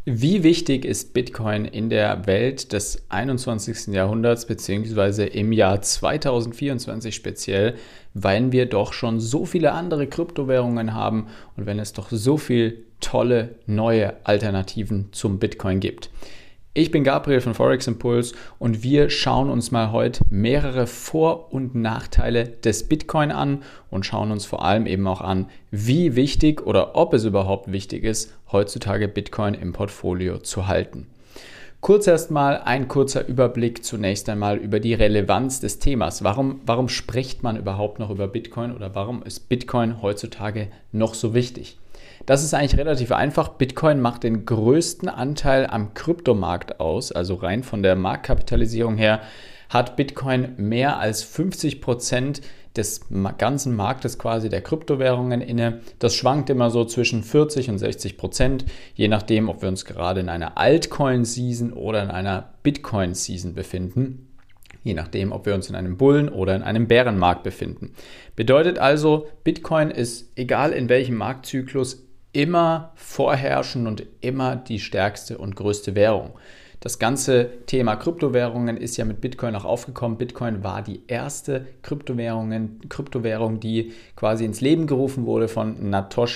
Wie wichtig ist Bitcoin in der Welt des 21. Jahrhunderts beziehungsweise im Jahr 2024 speziell, weil wir doch schon so viele andere Kryptowährungen haben und wenn es doch so viele tolle neue Alternativen zum Bitcoin gibt? Ich bin Gabriel von Forex Impulse und wir schauen uns mal heute mehrere Vor- und Nachteile des Bitcoin an und schauen uns vor allem eben auch an, wie wichtig oder ob es überhaupt wichtig ist, heutzutage Bitcoin im Portfolio zu halten. Kurz erstmal ein kurzer Überblick zunächst einmal über die Relevanz des Themas. Warum spricht man überhaupt noch über Bitcoin oder warum ist Bitcoin heutzutage noch so wichtig? Das ist eigentlich relativ einfach. Bitcoin macht den größten Anteil am Kryptomarkt aus, also rein von der Marktkapitalisierung her hat Bitcoin mehr als 50% des ganzen Marktes quasi der Kryptowährungen inne. Das schwankt immer so zwischen 40 und 60%, je nachdem, ob wir uns gerade in einer Altcoin-Season oder in einer Bitcoin-Season befinden. Je nachdem, ob wir uns in einem Bullen- oder in einem Bärenmarkt befinden. Bedeutet also, Bitcoin ist, egal in welchem Marktzyklus, immer vorherrschend und immer die stärkste und größte Währung. Das ganze Thema Kryptowährungen ist ja mit Bitcoin auch aufgekommen. Bitcoin war die erste Kryptowährung, die quasi ins Leben gerufen wurde von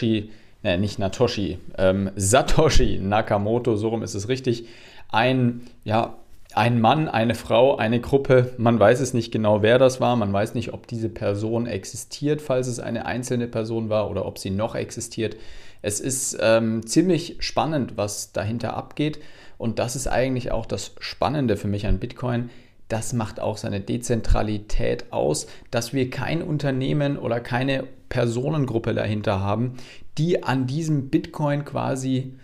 Satoshi Nakamoto, so rum ist es richtig. Ein Mann, eine Frau, eine Gruppe, man weiß es nicht genau, wer das war, man weiß nicht, ob diese Person existiert, falls es eine einzelne Person war oder ob sie noch existiert. Es ist ziemlich spannend, was dahinter abgeht und das ist eigentlich auch das Spannende für mich an Bitcoin. Das macht auch seine Dezentralität aus, dass wir kein Unternehmen oder keine Personengruppe dahinter haben, die an diesem Bitcoin quasi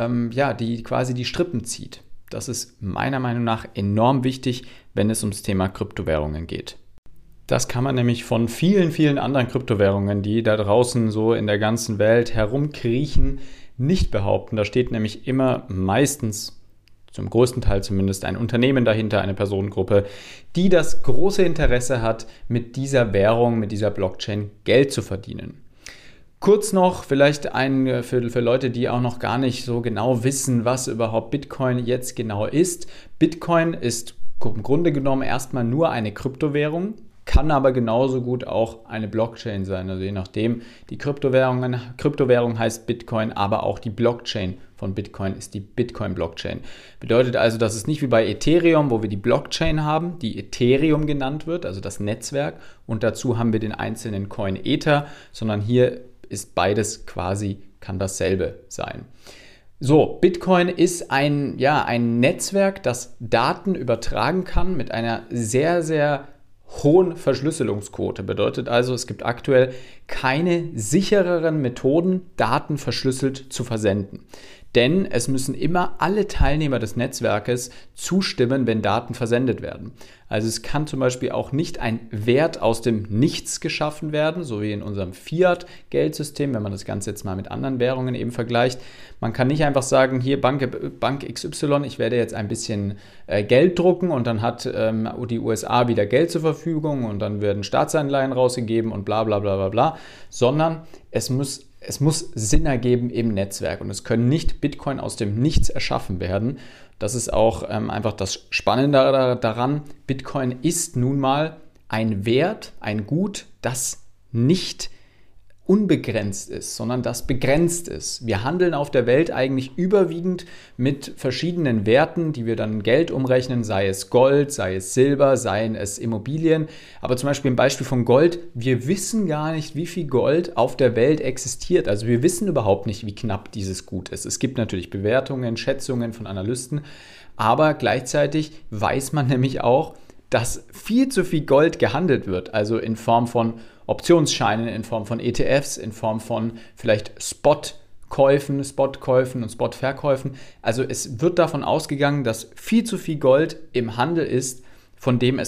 die Strippen zieht. Das ist meiner Meinung nach enorm wichtig, wenn es ums Thema Kryptowährungen geht. Das kann man nämlich von vielen, vielen anderen Kryptowährungen, die da draußen so in der ganzen Welt herumkriechen, nicht behaupten. Da steht nämlich immer meistens, zum größten Teil zumindest, ein Unternehmen dahinter, eine Personengruppe, die das große Interesse hat, mit dieser Währung, mit dieser Blockchain Geld zu verdienen. Kurz noch, vielleicht für Leute, die auch noch gar nicht so genau wissen, was überhaupt Bitcoin jetzt genau ist. Bitcoin ist im Grunde genommen erstmal nur eine Kryptowährung, kann aber genauso gut auch eine Blockchain sein. Also je nachdem, die Kryptowährung heißt Bitcoin, aber auch die Blockchain von Bitcoin ist die Bitcoin-Blockchain. Bedeutet also, dass es nicht wie bei Ethereum, wo wir die Blockchain haben, die Ethereum genannt wird, also das Netzwerk, und dazu haben wir den einzelnen Coin Ether, sondern hier ist beides quasi, kann dasselbe sein. So, Bitcoin ist ein Netzwerk, das Daten übertragen kann mit einer sehr, sehr hohen Verschlüsselungsquote. Bedeutet also, es gibt aktuell keine sichereren Methoden, Daten verschlüsselt zu versenden. Denn es müssen immer alle Teilnehmer des Netzwerkes zustimmen, wenn Daten versendet werden. Also es kann zum Beispiel auch nicht ein Wert aus dem Nichts geschaffen werden, so wie in unserem Fiat-Geldsystem, wenn man das Ganze jetzt mal mit anderen Währungen eben vergleicht. Man kann nicht einfach sagen, hier Bank XY, ich werde jetzt ein bisschen Geld drucken und dann hat die USA wieder Geld zur Verfügung und dann werden Staatsanleihen rausgegeben und bla bla bla bla bla, sondern es muss Sinn ergeben im Netzwerk und es können nicht Bitcoin aus dem Nichts erschaffen werden. Das ist auch einfach das Spannende daran. Bitcoin ist nun mal ein Wert, ein Gut, das nicht unbegrenzt ist, sondern das begrenzt ist. Wir handeln auf der Welt eigentlich überwiegend mit verschiedenen Werten, die wir dann in Geld umrechnen, sei es Gold, sei es Silber, seien es Immobilien. Aber zum Beispiel im Beispiel von Gold, wir wissen gar nicht, wie viel Gold auf der Welt existiert. Also wir wissen überhaupt nicht, wie knapp dieses Gut ist. Es gibt natürlich Bewertungen, Schätzungen von Analysten, aber gleichzeitig weiß man nämlich auch, dass viel zu viel Gold gehandelt wird, also in Form von Optionsscheinen, in Form von ETFs, in Form von vielleicht Spotkäufen und Spotverkäufen. Also es wird davon ausgegangen, dass viel zu viel Gold im Handel ist, von dem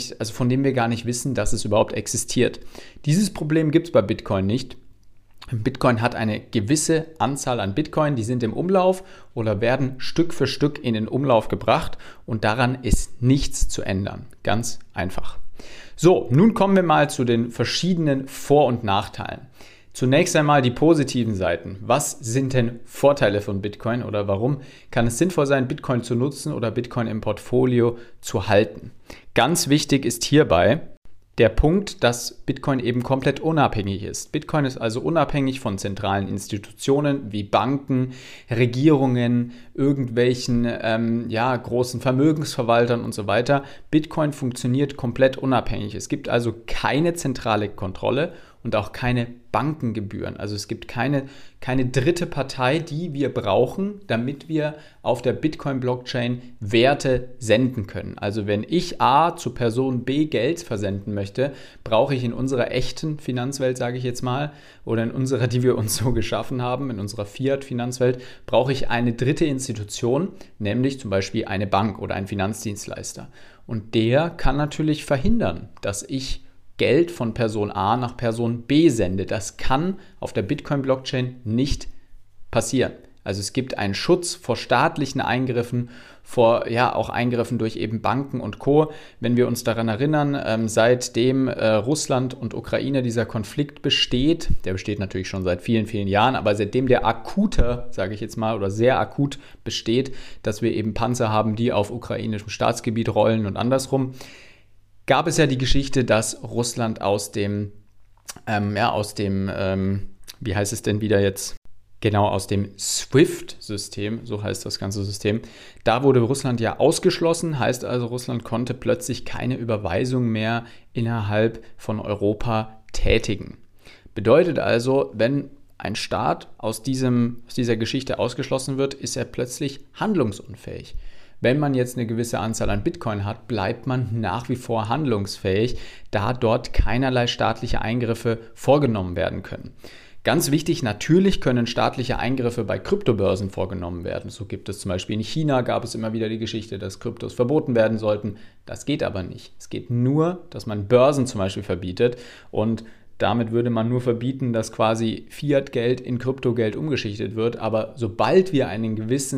wir gar nicht wissen, dass es überhaupt existiert. Dieses Problem gibt es bei Bitcoin nicht. Bitcoin hat eine gewisse Anzahl an Bitcoin, die sind im Umlauf oder werden Stück für Stück in den Umlauf gebracht und daran ist nichts zu ändern. Ganz einfach. So, nun kommen wir mal zu den verschiedenen Vor- und Nachteilen. Zunächst einmal die positiven Seiten. Was sind denn Vorteile von Bitcoin oder warum kann es sinnvoll sein, Bitcoin zu nutzen oder Bitcoin im Portfolio zu halten? Ganz wichtig ist hierbei der Punkt, dass Bitcoin eben komplett unabhängig ist. Bitcoin ist also unabhängig von zentralen Institutionen wie Banken, Regierungen, irgendwelchen großen Vermögensverwaltern und so weiter. Bitcoin funktioniert komplett unabhängig. Es gibt also keine zentrale Kontrolle und auch keine Bankengebühren. Also es gibt keine dritte Partei, die wir brauchen, damit wir auf der Bitcoin-Blockchain Werte senden können. Also wenn ich A zu Person B Geld versenden möchte, brauche ich in unserer echten Finanzwelt, sage ich jetzt mal, oder in unserer, die wir uns so geschaffen haben, in unserer Fiat-Finanzwelt, brauche ich eine dritte Institution, nämlich zum Beispiel eine Bank oder einen Finanzdienstleister. Und der kann natürlich verhindern, dass ich Geld von Person A nach Person B sende. Das kann auf der Bitcoin-Blockchain nicht passieren. Also es gibt einen Schutz vor staatlichen Eingriffen, vor auch Eingriffen durch eben Banken und Co. Wenn wir uns daran erinnern, seitdem Russland und Ukraine dieser Konflikt besteht, der besteht natürlich schon seit vielen, vielen Jahren, aber seitdem der akuter, sage ich jetzt mal, oder sehr akut besteht, dass wir eben Panzer haben, die auf ukrainischem Staatsgebiet rollen und andersrum, gab es ja die Geschichte, dass Russland aus dem wie heißt es denn wieder jetzt? Genau, aus dem SWIFT-System, so heißt das ganze System. Da wurde Russland ja ausgeschlossen, heißt also, Russland konnte plötzlich keine Überweisung mehr innerhalb von Europa tätigen. Bedeutet also, wenn ein Staat aus dieser Geschichte ausgeschlossen wird, ist er plötzlich handlungsunfähig. Wenn man jetzt eine gewisse Anzahl an Bitcoin hat, bleibt man nach wie vor handlungsfähig, da dort keinerlei staatliche Eingriffe vorgenommen werden können. Ganz wichtig, natürlich können staatliche Eingriffe bei Kryptobörsen vorgenommen werden. So gibt es zum Beispiel in China, gab es immer wieder die Geschichte, dass Kryptos verboten werden sollten. Das geht aber nicht. Es geht nur, dass man Börsen zum Beispiel verbietet und damit würde man nur verbieten, dass quasi Fiat-Geld in Kryptogeld umgeschichtet wird. Aber sobald wir eine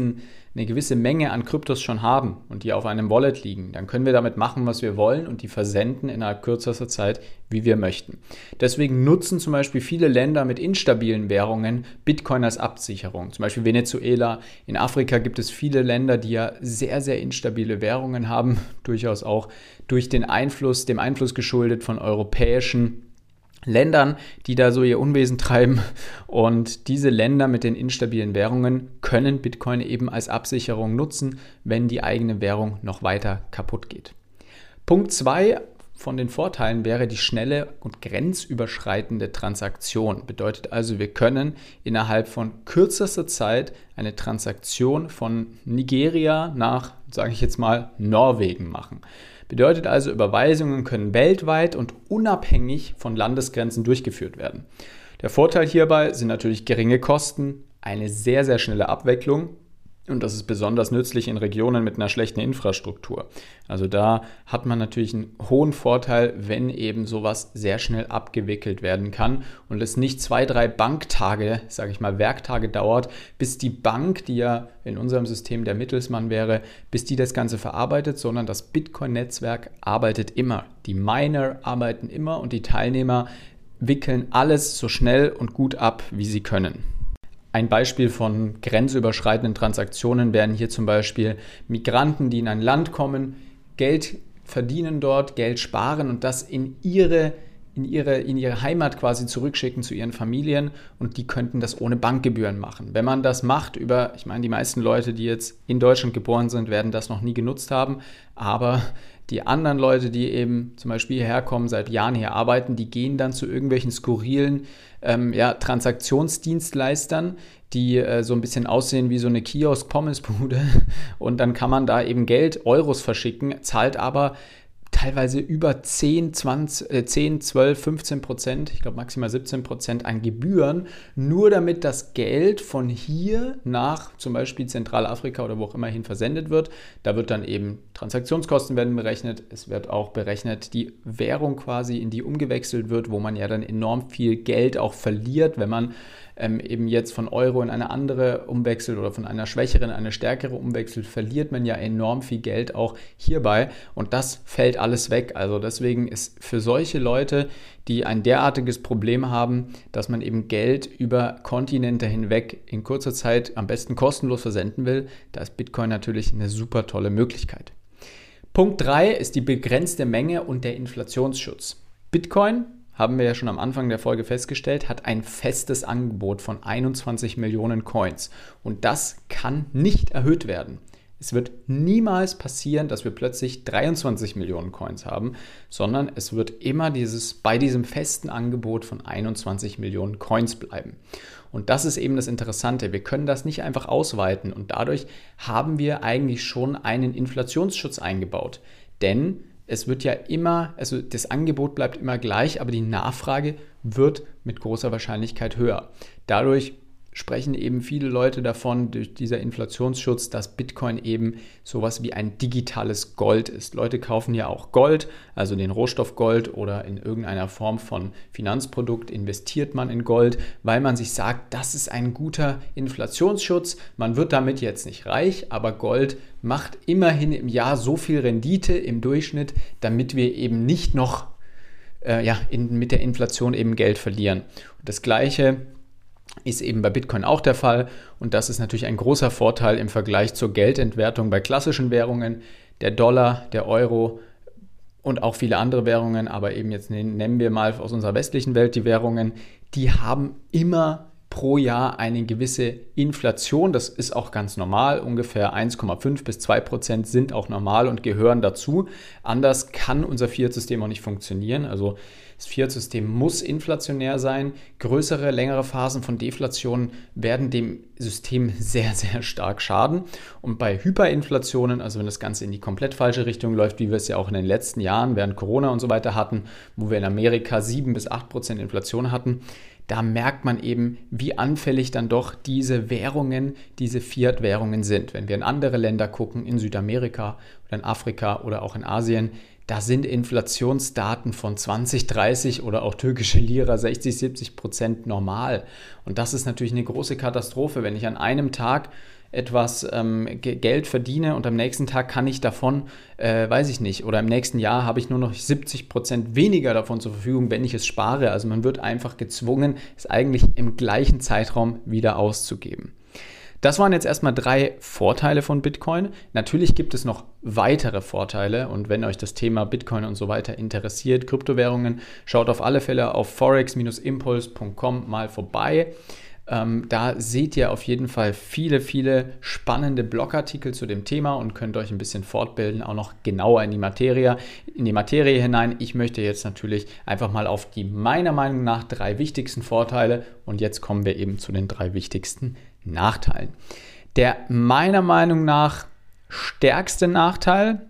gewisse Menge an Kryptos schon haben und die auf einem Wallet liegen, dann können wir damit machen, was wir wollen und die versenden innerhalb kürzester Zeit, wie wir möchten. Deswegen nutzen zum Beispiel viele Länder mit instabilen Währungen Bitcoin als Absicherung. Zum Beispiel Venezuela. In Afrika gibt es viele Länder, die ja sehr, sehr instabile Währungen haben, durchaus auch durch dem Einfluss geschuldet von europäischen Ländern, die da so ihr Unwesen treiben, und diese Länder mit den instabilen Währungen können Bitcoin eben als Absicherung nutzen, wenn die eigene Währung noch weiter kaputt geht. Punkt 2 von den Vorteilen wäre die schnelle und grenzüberschreitende Transaktion. Bedeutet also, wir können innerhalb von kürzester Zeit eine Transaktion von Nigeria nach, sage ich jetzt mal, Norwegen machen. Bedeutet also, Überweisungen können weltweit und unabhängig von Landesgrenzen durchgeführt werden. Der Vorteil hierbei sind natürlich geringe Kosten, eine sehr, sehr schnelle Abwicklung und das ist besonders nützlich in Regionen mit einer schlechten Infrastruktur. Also da hat man natürlich einen hohen Vorteil, wenn eben sowas sehr schnell abgewickelt werden kann und es nicht 2-3 Banktage, sage ich mal Werktage dauert, bis die Bank, die ja in unserem System der Mittelsmann wäre, bis die das Ganze verarbeitet, sondern das Bitcoin-Netzwerk arbeitet immer. Die Miner arbeiten immer und die Teilnehmer wickeln alles so schnell und gut ab, wie sie können. Ein Beispiel von grenzüberschreitenden Transaktionen wären hier zum Beispiel Migranten, die in ein Land kommen, Geld verdienen dort, Geld sparen und das in ihre Heimat quasi zurückschicken zu ihren Familien und die könnten das ohne Bankgebühren machen. Wenn man das macht die meisten Leute, die jetzt in Deutschland geboren sind, werden das noch nie genutzt haben, aber die anderen Leute, die eben zum Beispiel hierher kommen, seit Jahren hier arbeiten, die gehen dann zu irgendwelchen skurrilen Transaktionsdienstleistern, die so ein bisschen aussehen wie so eine Kiosk-Pommesbude und dann kann man da eben Geld, Euros verschicken, zahlt aber teilweise über 10, 12, 15%, ich glaube maximal 17% an Gebühren, nur damit das Geld von hier nach zum Beispiel Zentralafrika oder wo auch immer hin versendet wird. Da wird dann eben Transaktionskosten werden berechnet, es wird auch berechnet die Währung quasi, in die umgewechselt wird, wo man ja dann enorm viel Geld auch verliert, wenn man eben jetzt von Euro in eine andere umwechselt oder von einer schwächeren in eine stärkere umwechselt, verliert man ja enorm viel Geld auch hierbei und das fällt alles weg. Also deswegen ist für solche Leute, die ein derartiges Problem haben, dass man eben Geld über Kontinente hinweg in kurzer Zeit am besten kostenlos versenden will, da ist Bitcoin natürlich eine super tolle Möglichkeit. Punkt 3 ist die begrenzte Menge und der Inflationsschutz. Bitcoin, haben wir ja schon am Anfang der Folge festgestellt, hat ein festes Angebot von 21 Millionen Coins und das kann nicht erhöht werden. Es wird niemals passieren, dass wir plötzlich 23 Millionen Coins haben, sondern es wird immer bei diesem festen Angebot von 21 Millionen Coins bleiben. Und das ist eben das Interessante. Wir können das nicht einfach ausweiten und dadurch haben wir eigentlich schon einen Inflationsschutz eingebaut. Denn es wird ja immer, also das Angebot bleibt immer gleich, aber die Nachfrage wird mit großer Wahrscheinlichkeit höher. Dadurch sprechen eben viele Leute davon, durch dieser Inflationsschutz, dass Bitcoin eben sowas wie ein digitales Gold ist. Leute kaufen ja auch Gold, also den Rohstoff Gold oder in irgendeiner Form von Finanzprodukt investiert man in Gold, weil man sich sagt, das ist ein guter Inflationsschutz. Man wird damit jetzt nicht reich, aber Gold macht immerhin im Jahr so viel Rendite im Durchschnitt, damit wir eben nicht noch mit der Inflation eben Geld verlieren. Und das Gleiche ist eben bei Bitcoin auch der Fall und das ist natürlich ein großer Vorteil im Vergleich zur Geldentwertung bei klassischen Währungen. Der Dollar, der Euro und auch viele andere Währungen, aber eben jetzt nennen wir mal aus unserer westlichen Welt die Währungen, die haben immer pro Jahr eine gewisse Inflation. Das ist auch ganz normal. Ungefähr 1,5 bis 2% sind auch normal und gehören dazu. Anders kann unser Fiat-System auch nicht funktionieren. Also das Fiat-System muss inflationär sein. Größere, längere Phasen von Deflation werden dem System sehr, sehr stark schaden. Und bei Hyperinflationen, also wenn das Ganze in die komplett falsche Richtung läuft, wie wir es ja auch in den letzten Jahren während Corona und so weiter hatten, wo wir in Amerika 7 bis 8% Inflation hatten, da merkt man eben, wie anfällig dann doch diese Währungen, diese Fiat-Währungen sind. Wenn wir in andere Länder gucken, in Südamerika oder in Afrika oder auch in Asien, da sind Inflationsdaten von 20, 30 oder auch türkische Lira 60, 70% normal. Und das ist natürlich eine große Katastrophe, wenn ich an einem Tag etwas Geld verdiene und am nächsten Tag kann ich davon, weiß ich nicht, oder im nächsten Jahr habe ich nur noch 70% weniger davon zur Verfügung, wenn ich es spare. Also man wird einfach gezwungen, es eigentlich im gleichen Zeitraum wieder auszugeben. Das waren jetzt erstmal 3 Vorteile von Bitcoin. Natürlich gibt es noch weitere Vorteile und wenn euch das Thema Bitcoin und so weiter interessiert, Kryptowährungen, schaut auf alle Fälle auf forex-impuls.com mal vorbei. Da seht ihr auf jeden Fall viele, viele spannende Blogartikel zu dem Thema und könnt euch ein bisschen fortbilden, auch noch genauer in die Materie hinein. Ich möchte jetzt natürlich einfach mal auf die meiner Meinung nach 3 wichtigsten Vorteile und jetzt kommen wir eben zu den 3 wichtigsten Nachteilen. Der meiner Meinung nach stärkste Nachteil,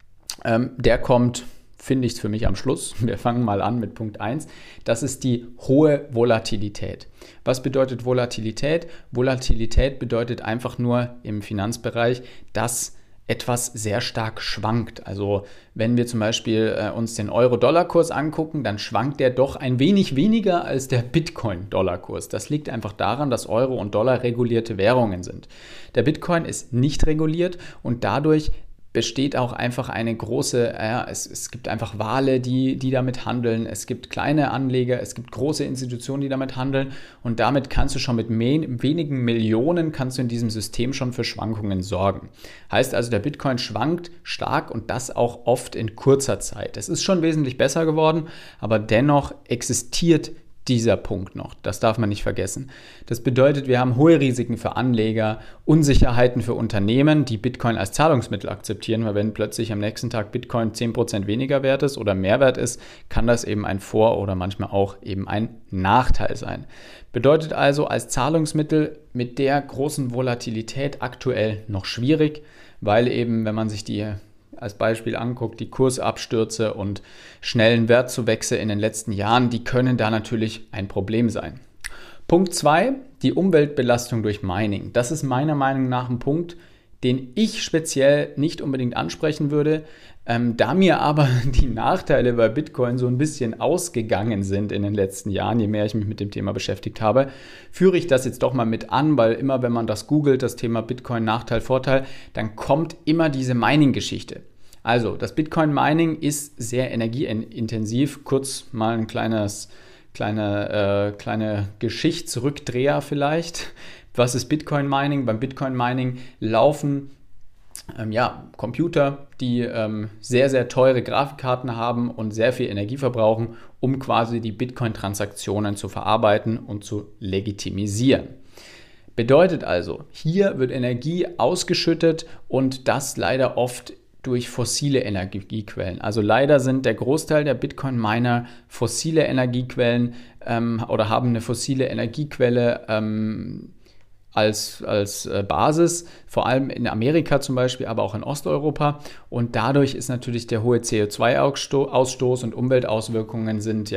der kommt, finde ich es für mich am Schluss. Wir fangen mal an mit Punkt 1. Das ist die hohe Volatilität. Was bedeutet Volatilität? Volatilität bedeutet einfach nur im Finanzbereich, dass etwas sehr stark schwankt. Also wenn wir zum Beispiel uns den Euro-Dollar-Kurs angucken, dann schwankt der doch ein wenig weniger als der Bitcoin-Dollar-Kurs. Das liegt einfach daran, dass Euro und Dollar regulierte Währungen sind. Der Bitcoin ist nicht reguliert und dadurch besteht auch einfach eine große, es gibt einfach Wale, die damit handeln, es gibt kleine Anleger, es gibt große Institutionen, die damit handeln und damit kannst du schon mit wenigen Millionen kannst du in diesem System schon für Schwankungen sorgen. Heißt also, der Bitcoin schwankt stark und das auch oft in kurzer Zeit. Es ist schon wesentlich besser geworden, aber dennoch existiert dieser Punkt noch. Das darf man nicht vergessen. Das bedeutet, wir haben hohe Risiken für Anleger, Unsicherheiten für Unternehmen, die Bitcoin als Zahlungsmittel akzeptieren, weil wenn plötzlich am nächsten Tag Bitcoin 10% weniger wert ist oder mehr wert ist, kann das eben ein Vor- oder manchmal auch eben ein Nachteil sein. Bedeutet also als Zahlungsmittel mit der großen Volatilität aktuell noch schwierig, weil eben, wenn man sich die als Beispiel anguckt, die Kursabstürze und schnellen Wertzuwächse in den letzten Jahren, die können da natürlich ein Problem sein. Punkt 2, die Umweltbelastung durch Mining. Das ist meiner Meinung nach ein Punkt, den ich speziell nicht unbedingt ansprechen würde. Da mir aber die Nachteile bei Bitcoin so ein bisschen ausgegangen sind in den letzten Jahren, je mehr ich mich mit dem Thema beschäftigt habe, führe ich das jetzt doch mal mit an, weil immer, wenn man das googelt, das Thema Bitcoin, Nachteil, Vorteil, dann kommt immer diese Mining-Geschichte. Also, das Bitcoin-Mining ist sehr energieintensiv. Kurz mal ein kleine Geschichtsrückdreher vielleicht. Was ist Bitcoin-Mining? Beim Bitcoin-Mining laufen Computer, die sehr, sehr teure Grafikkarten haben und sehr viel Energie verbrauchen, um quasi die Bitcoin-Transaktionen zu verarbeiten und zu legitimisieren. Bedeutet also, hier wird Energie ausgeschüttet und das leider oft durch fossile Energiequellen. Also leider sind der Großteil der Bitcoin-Miner fossile Energiequellen oder haben eine fossile Energiequelle als Basis, vor allem in Amerika zum Beispiel, aber auch in Osteuropa. Und dadurch ist natürlich der hohe CO2-Ausstoß und Umweltauswirkungen sind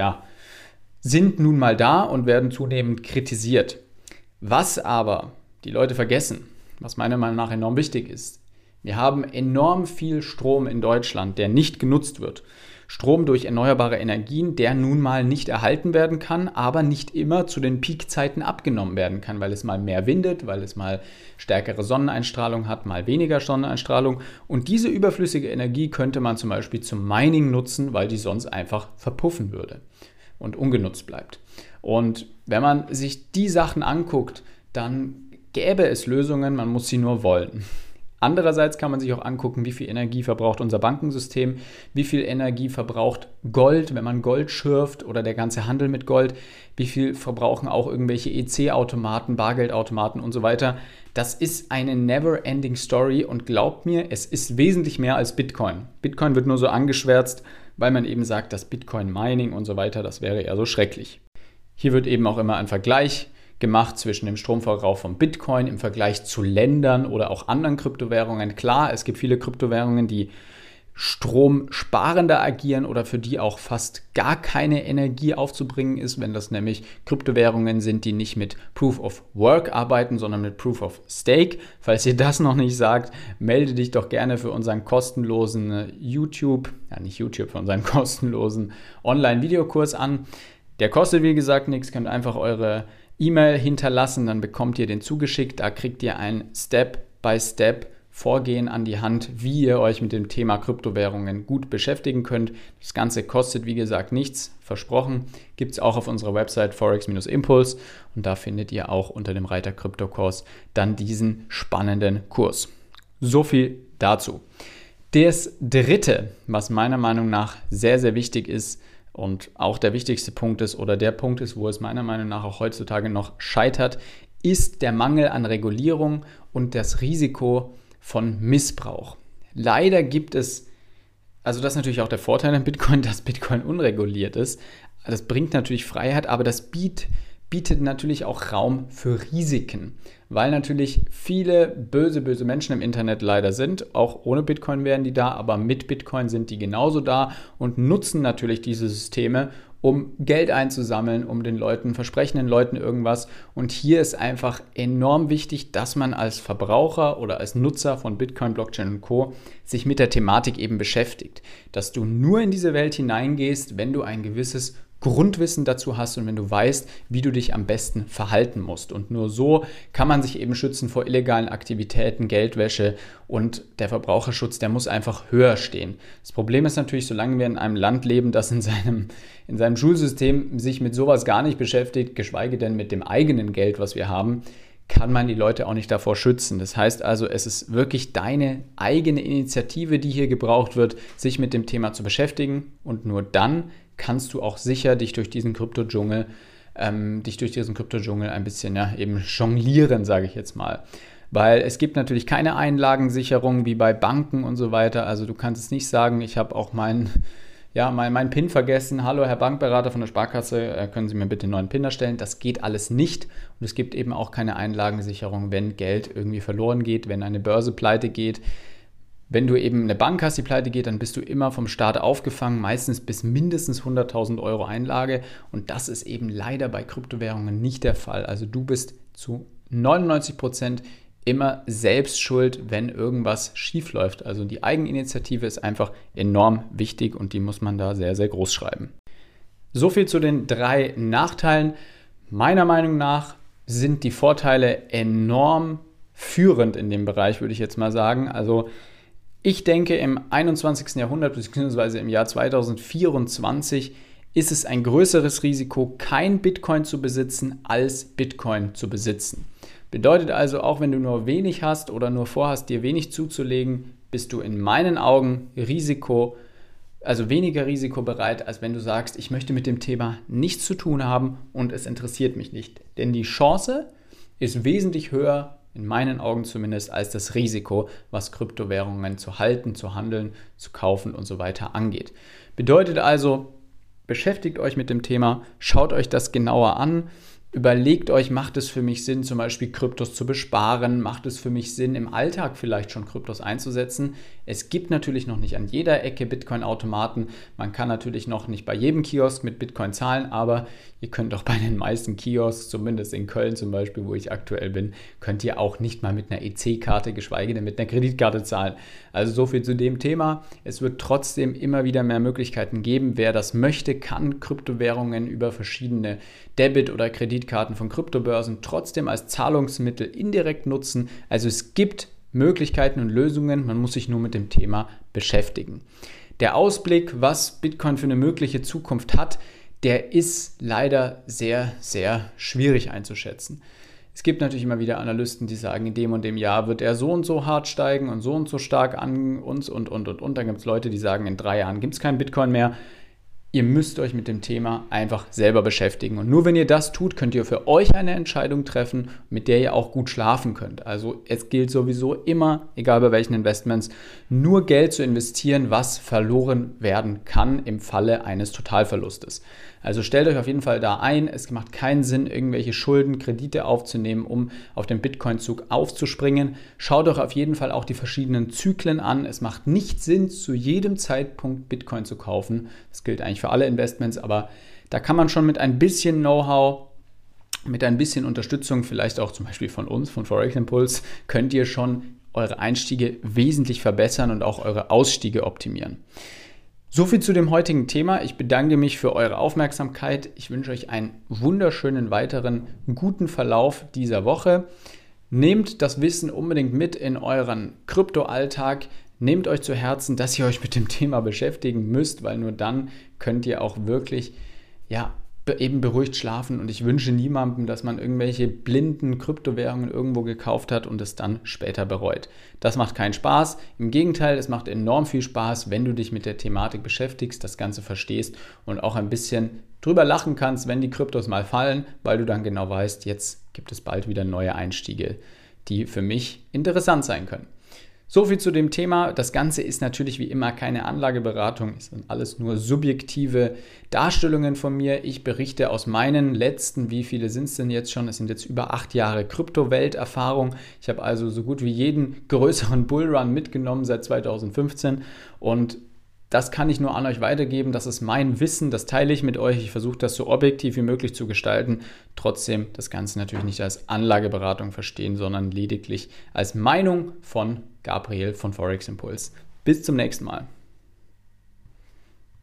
nun mal da und werden zunehmend kritisiert. Was aber die Leute vergessen, was meiner Meinung nach enorm wichtig ist, wir haben enorm viel Strom in Deutschland, der nicht genutzt wird. Strom durch erneuerbare Energien, der nun mal nicht erhalten werden kann, aber nicht immer zu den Peakzeiten abgenommen werden kann, weil es mal mehr windet, weil es mal stärkere Sonneneinstrahlung hat, mal weniger Sonneneinstrahlung. Und diese überflüssige Energie könnte man zum Beispiel zum Mining nutzen, weil die sonst einfach verpuffen würde und ungenutzt bleibt. Und wenn man sich die Sachen anguckt, dann gäbe es Lösungen, man muss sie nur wollen. Andererseits kann man sich auch angucken, wie viel Energie verbraucht unser Bankensystem, wie viel Energie verbraucht Gold, wenn man Gold schürft oder der ganze Handel mit Gold, wie viel verbrauchen auch irgendwelche EC-Automaten, Bargeldautomaten und so weiter. Das ist eine never-ending Story und glaubt mir, es ist wesentlich mehr als Bitcoin. Bitcoin wird nur so angeschwärzt, weil man eben sagt, das Bitcoin-Mining und so weiter, das wäre eher so schrecklich. Hier wird eben auch immer ein Vergleich gemacht zwischen dem Stromverbrauch von Bitcoin im Vergleich zu Ländern oder auch anderen Kryptowährungen. Klar, es gibt viele Kryptowährungen, die stromsparender agieren oder für die auch fast gar keine Energie aufzubringen ist, wenn das nämlich Kryptowährungen sind, die nicht mit Proof of Work arbeiten, sondern mit Proof of Stake. Falls ihr das noch nicht sagt, melde dich doch gerne für unseren kostenlosen für unseren kostenlosen Online-Videokurs an. Der kostet, wie gesagt, nichts, könnt einfach eure E-Mail hinterlassen, dann bekommt ihr den zugeschickt. Da kriegt ihr ein Step-by-Step-Vorgehen an die Hand, wie ihr euch mit dem Thema Kryptowährungen gut beschäftigen könnt. Das Ganze kostet, wie gesagt, nichts, versprochen. Gibt es auch auf unserer Website Forex-Impuls und da findet ihr auch unter dem Reiter Kryptokurs dann diesen spannenden Kurs. So viel dazu. Das Dritte, was meiner Meinung nach sehr, sehr wichtig ist, und auch der wichtigste Punkt ist oder der Punkt ist, wo es meiner Meinung nach auch heutzutage noch scheitert, ist der Mangel an Regulierung und das Risiko von Missbrauch. Leider gibt es, also das ist natürlich auch der Vorteil an Bitcoin, dass Bitcoin unreguliert ist. Das bringt natürlich Freiheit, aber das bietet natürlich auch Raum für Risiken, weil natürlich viele böse Menschen im Internet leider sind. Auch ohne Bitcoin wären die da, aber mit Bitcoin sind die genauso da und nutzen natürlich diese Systeme, um Geld einzusammeln, um versprechen den Leuten irgendwas. Und hier ist einfach enorm wichtig, dass man als Verbraucher oder als Nutzer von Bitcoin, Blockchain und Co. sich mit der Thematik eben beschäftigt. Dass du nur in diese Welt hineingehst, wenn du ein gewisses Grundwissen dazu hast und wenn du weißt, wie du dich am besten verhalten musst. Und nur so kann man sich eben schützen vor illegalen Aktivitäten, Geldwäsche und der Verbraucherschutz, der muss einfach höher stehen. Das Problem ist natürlich, solange wir in einem Land leben, das in seinem Schulsystem sich mit sowas gar nicht beschäftigt, geschweige denn mit dem eigenen Geld, was wir haben, kann man die Leute auch nicht davor schützen. Das heißt also, es ist wirklich deine eigene Initiative, die hier gebraucht wird, sich mit dem Thema zu beschäftigen und nur dann kannst du auch sicher dich durch diesen Krypto-Dschungel ein bisschen eben jonglieren, sage ich jetzt mal. Weil es gibt natürlich keine Einlagensicherung wie bei Banken und so weiter. Also du kannst es nicht sagen, ich habe auch meinen PIN vergessen. Hallo, Herr Bankberater von der Sparkasse, können Sie mir bitte einen neuen PIN erstellen? Das geht alles nicht. Und es gibt eben auch keine Einlagensicherung, wenn Geld irgendwie verloren geht, wenn eine Börse pleite geht. Wenn du eben eine Bank hast, die pleite geht, dann bist du immer vom Staat aufgefangen, meistens bis mindestens 100.000 Euro Einlage. Und das ist eben leider bei Kryptowährungen nicht der Fall. Also du bist zu 99% immer selbst schuld, wenn irgendwas schief läuft. Also die Eigeninitiative ist einfach enorm wichtig und die muss man da sehr, sehr groß schreiben. So viel zu den 3 Nachteilen. Meiner Meinung nach sind die Vorteile enorm führend in dem Bereich, würde ich jetzt mal sagen. Also ich denke, im 21. Jahrhundert bzw. im Jahr 2024 ist es ein größeres Risiko, kein Bitcoin zu besitzen, als Bitcoin zu besitzen. Bedeutet also, auch wenn du nur wenig hast oder nur vorhast, dir wenig zuzulegen, bist du in meinen Augen weniger risikobereit, als wenn du sagst, ich möchte mit dem Thema nichts zu tun haben und es interessiert mich nicht. Denn die Chance ist wesentlich höher, in meinen Augen zumindest, als das Risiko, was Kryptowährungen zu halten, zu handeln, zu kaufen und so weiter angeht. Bedeutet also, beschäftigt euch mit dem Thema, schaut euch das genauer an, überlegt euch, macht es für mich Sinn, zum Beispiel Kryptos zu besparen, macht es für mich Sinn, im Alltag vielleicht schon Kryptos einzusetzen. Es gibt natürlich noch nicht an jeder Ecke Bitcoin-Automaten, man kann natürlich noch nicht bei jedem Kiosk mit Bitcoin zahlen, aber ihr könnt auch bei den meisten Kiosks, zumindest in Köln zum Beispiel, wo ich aktuell bin, könnt ihr auch nicht mal mit einer EC-Karte, geschweige denn mit einer Kreditkarte zahlen. Also so viel zu dem Thema. Es wird trotzdem immer wieder mehr Möglichkeiten geben. Wer das möchte, kann Kryptowährungen über verschiedene Debit- oder Kreditkarten von Kryptobörsen trotzdem als Zahlungsmittel indirekt nutzen. Also es gibt Möglichkeiten und Lösungen, man muss sich nur mit dem Thema beschäftigen. Der Ausblick, was Bitcoin für eine mögliche Zukunft hat, der ist leider sehr, sehr schwierig einzuschätzen. Es gibt natürlich immer wieder Analysten, die sagen, in dem und dem Jahr wird er so und so hart steigen und so stark an uns und. Dann gibt es Leute, die sagen, in 3 Jahren gibt es kein Bitcoin mehr. Ihr müsst euch mit dem Thema einfach selber beschäftigen. Und nur wenn ihr das tut, könnt ihr für euch eine Entscheidung treffen, mit der ihr auch gut schlafen könnt. Also es gilt sowieso immer, egal bei welchen Investments, nur Geld zu investieren, was verloren werden kann im Falle eines Totalverlustes. Also stellt euch auf jeden Fall da ein. Es macht keinen Sinn, irgendwelche Schulden, Kredite aufzunehmen, um auf den Bitcoin-Zug aufzuspringen. Schaut euch auf jeden Fall auch die verschiedenen Zyklen an. Es macht nicht Sinn, zu jedem Zeitpunkt Bitcoin zu kaufen. Das gilt eigentlich für alle Investments, aber da kann man schon mit ein bisschen Know-how, mit ein bisschen Unterstützung, vielleicht auch zum Beispiel von uns, von Forex Impulse, könnt ihr schon eure Einstiege wesentlich verbessern und auch eure Ausstiege optimieren. So viel zu dem heutigen Thema. Ich bedanke mich für eure Aufmerksamkeit. Ich wünsche euch einen wunderschönen weiteren guten Verlauf dieser Woche. Nehmt das Wissen unbedingt mit in euren Kryptoalltag. Nehmt euch zu Herzen, dass ihr euch mit dem Thema beschäftigen müsst, weil nur dann könnt ihr auch wirklich eben beruhigt schlafen. Und ich wünsche niemandem, dass man irgendwelche blinden Kryptowährungen irgendwo gekauft hat und es dann später bereut. Das macht keinen Spaß. Im Gegenteil, es macht enorm viel Spaß, wenn du dich mit der Thematik beschäftigst, das Ganze verstehst und auch ein bisschen drüber lachen kannst, wenn die Kryptos mal fallen, weil du dann genau weißt, jetzt gibt es bald wieder neue Einstiege, die für mich interessant sein können. So viel zu dem Thema. Das Ganze ist natürlich wie immer keine Anlageberatung. Es sind alles nur subjektive Darstellungen von mir. Ich berichte aus meinen letzten, wie viele sind es denn jetzt schon? Es sind jetzt über 8 Jahre Kryptowelt-Erfahrung. Ich habe also so gut wie jeden größeren Bullrun mitgenommen seit 2015 und das kann ich nur an euch weitergeben. Das ist mein Wissen, das teile ich mit euch. Ich versuche das so objektiv wie möglich zu gestalten. Trotzdem das Ganze natürlich nicht als Anlageberatung verstehen, sondern lediglich als Meinung von Gabriel von Forex Impulse. Bis zum nächsten Mal.